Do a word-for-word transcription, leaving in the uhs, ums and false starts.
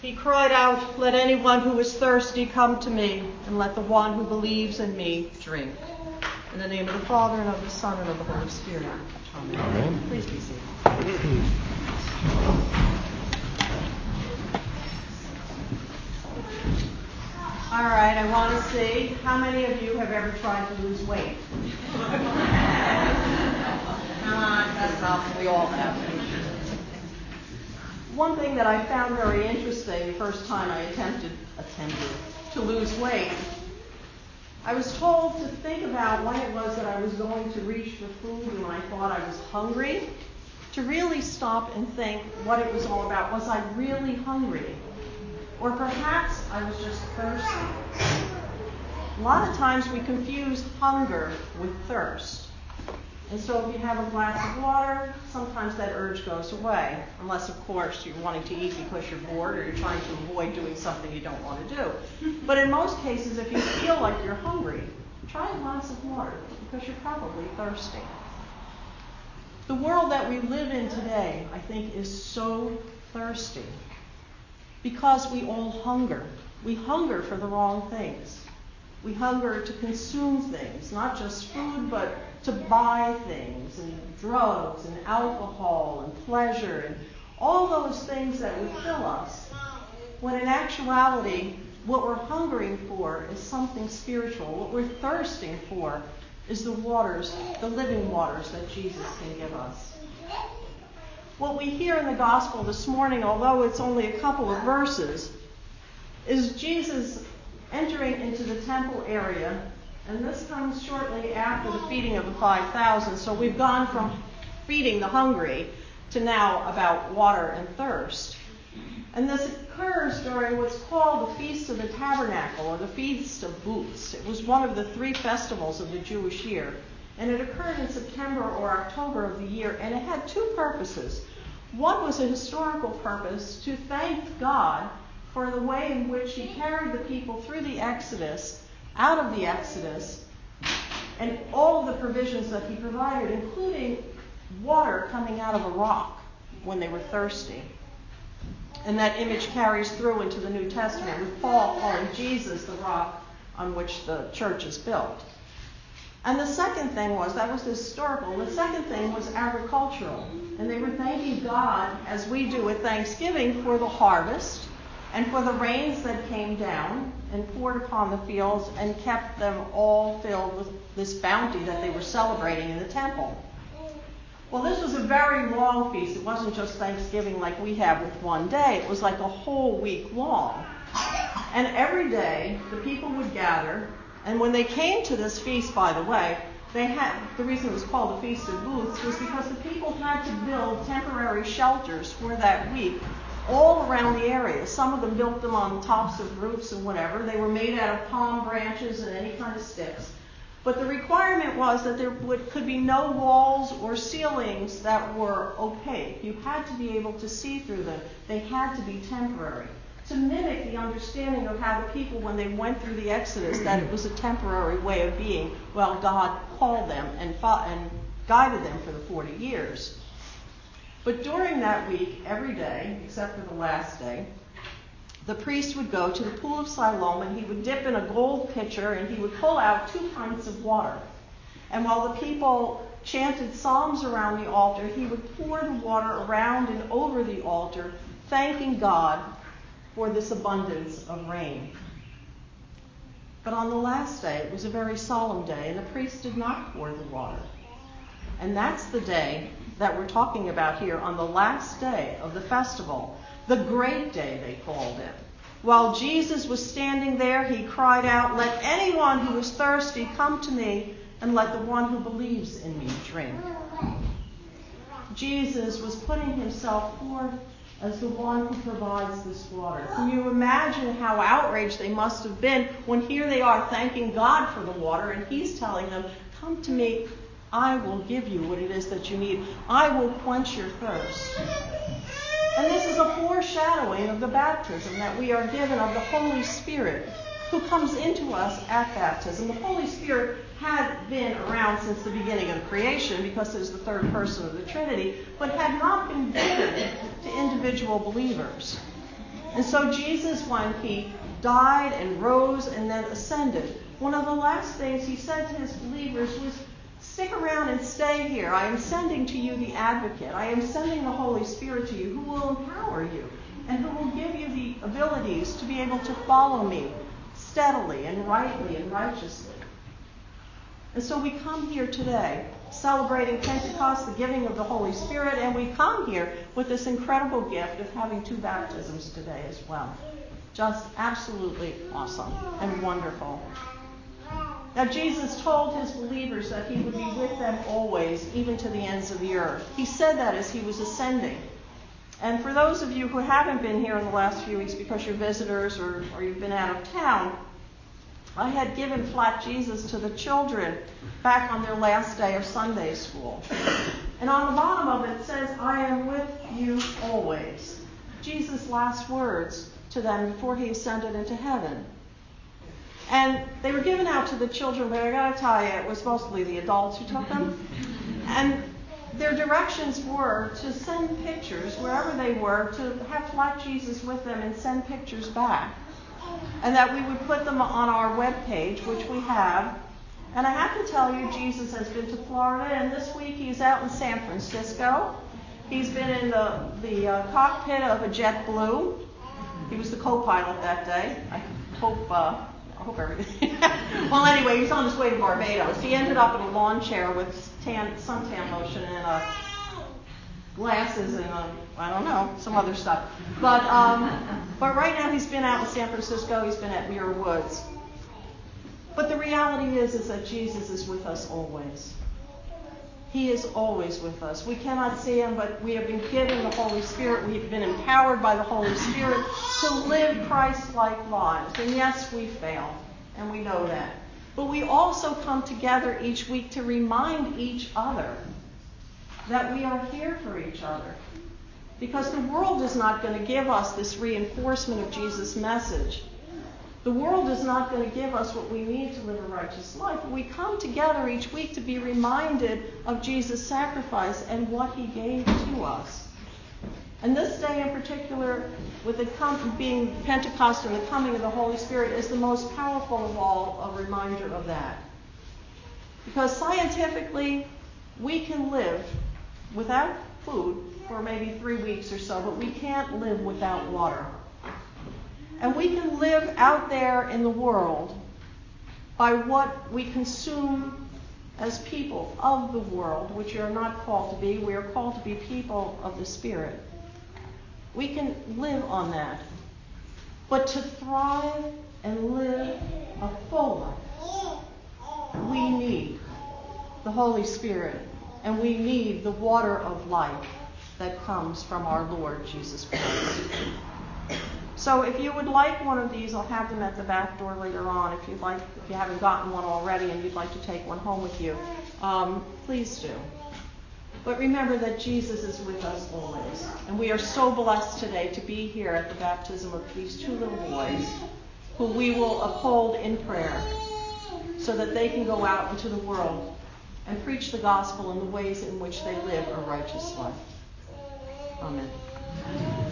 He cried out, "Let anyone who is thirsty come to me, and let the one who believes in me drink." In the name of the Father, and of the Son, and of the Holy Spirit. Amen. Amen. Please be seated. All right, I want to see how many of you have ever tried to lose weight. Ah, that's enough. We all have. One thing that I found very interesting the first time I attempted attempted to lose weight, I was told to think about when it was that I was going to reach for food when I thought I was hungry, to really stop and think what it was all about. Was I really hungry? Or perhaps I was just thirsty. A lot of times we confuse hunger with thirst. And so if you have a glass of water, sometimes that urge goes away. Unless, of course, you're wanting to eat because you're bored or you're trying to avoid doing something you don't want to do. But in most cases, if you feel like you're hungry, try a glass of water because you're probably thirsty. The world that we live in today, I think, is so thirsty because we all hunger. We hunger for the wrong things. We hunger to consume things, not just food, but to buy things, and drugs, and alcohol, and pleasure, and all those things that would fill us. When in actuality, what we're hungering for is something spiritual. What we're thirsting for is the waters, the living waters that Jesus can give us. What we hear in the gospel this morning, although it's only a couple of verses, is Jesus entering into the temple area, and this comes shortly after the feeding of the five thousand. So we've gone from feeding the hungry to now about water and thirst. And this occurs during what's called the Feast of the Tabernacle, or the Feast of Booths. It was one of the three festivals of the Jewish year, and it occurred in September or October of the year, and it had two purposes. One was a historical purpose to thank God for the way in which he carried the people through the Exodus, out of the Exodus, and all of the provisions that he provided, including water coming out of a rock when they were thirsty. And that image carries through into the New Testament, with Paul calling Jesus the rock on which the church is built. And the second thing was, that was historical, and the second thing was agricultural. And they were thanking God, as we do with Thanksgiving, for the harvest, and for the rains that came down and poured upon the fields and kept them all filled with this bounty that they were celebrating in the temple. Well, this was a very long feast. It wasn't just Thanksgiving like we have with one day. It was like a whole week long. And every day, the people would gather, and when they came to this feast, by the way, they had, the reason it was called the Feast of Booths was because the people had to build temporary shelters for that week all around the area. Some of them built them on tops of roofs and whatever. They were made out of palm branches and any kind of sticks. But the requirement was that there would, could be no walls or ceilings that were opaque. You had to be able to see through them. They had to be temporary, to mimic the understanding of how the people, when they went through the Exodus, that it was a temporary way of being, well, God called them and, fought and guided them for the forty years. But during that week, every day, except for the last day, the priest would go to the pool of Siloam, and he would dip in a gold pitcher, and he would pull out two pints of water. And while the people chanted psalms around the altar, he would pour the water around and over the altar, thanking God for this abundance of rain. But on the last day, it was a very solemn day, and the priest did not pour the water. And that's the day that we're talking about here, on the last day of the festival, the great day they called it. While Jesus was standing there, he cried out, "Let anyone who is thirsty come to me, and let the one who believes in me drink." Jesus was putting himself forth as the one who provides this water. Can you imagine how outraged they must have been when here they are thanking God for the water, and he's telling them, "Come to me, I will give you what it is that you need. I will quench your thirst." And this is a foreshadowing of the baptism that we are given of the Holy Spirit, who comes into us at baptism. The Holy Spirit had been around since the beginning of creation, because it is the third person of the Trinity, but had not been given to individual believers. And so Jesus, when he died and rose and then ascended, one of the last things he said to his believers was, stick around and stay here. I am sending to you the advocate. I am sending the Holy Spirit to you who will empower you and who will give you the abilities to be able to follow me steadily and rightly and righteously. And so we come here today celebrating Pentecost, the giving of the Holy Spirit, and we come here with this incredible gift of having two baptisms today as well. Just absolutely awesome and wonderful. Now, Jesus told his believers that he would be with them always, even to the ends of the earth. He said that as he was ascending. And for those of you who haven't been here in the last few weeks because you're visitors or, or you've been out of town, I had given Flat Jesus to the children back on their last day of Sunday school. And on the bottom of it says, I am with you always. Jesus' last words to them before he ascended into heaven. And they were given out to the children, but I got to tell you, it was mostly the adults who took them. And their directions were to send pictures, wherever they were, to have Flat Jesus with them and send pictures back. And that we would put them on our webpage, which we have. And I have to tell you, Jesus has been to Florida, and this week he's out in San Francisco. He's been in the, the uh, cockpit of a JetBlue. He was the co-pilot that day. I hope... Uh, I hope everything. Well, anyway, he was on his way to Barbados. He ended up in a lawn chair with tan, suntan lotion and uh, glasses and uh, I don't know, some other stuff. But um, but right now he's been out in San Francisco. He's been at Muir Woods. But the reality is, is that Jesus is with us always. He is always with us. We cannot see him, but we have been given the Holy Spirit. We have been empowered by the Holy Spirit to live Christ-like lives. And yes, we fail, and we know that. But we also come together each week to remind each other that we are here for each other. Because the world is not going to give us this reinforcement of Jesus' message. The world is not going to give us what we need to live a righteous life. We come together each week to be reminded of Jesus' sacrifice and what he gave to us. And this day in particular, with it com- being Pentecost and the coming of the Holy Spirit, is the most powerful of all, a reminder of that. Because scientifically, we can live without food for maybe three weeks or so, but we can't live without water. And we can live out there in the world by what we consume as people of the world, which we are not called to be. We are called to be people of the Spirit. We can live on that. But to thrive and live a full life, we need the Holy Spirit, and we need the water of life that comes from our Lord Jesus Christ. So if you would like one of these, I'll have them at the back door later on. If you'd like, if you haven't gotten one already and you'd like to take one home with you, um, please do. But remember that Jesus is with us always. And we are so blessed today to be here at the baptism of these two little boys who we will uphold in prayer so that they can go out into the world and preach the gospel in the ways in which they live a righteous life. Amen.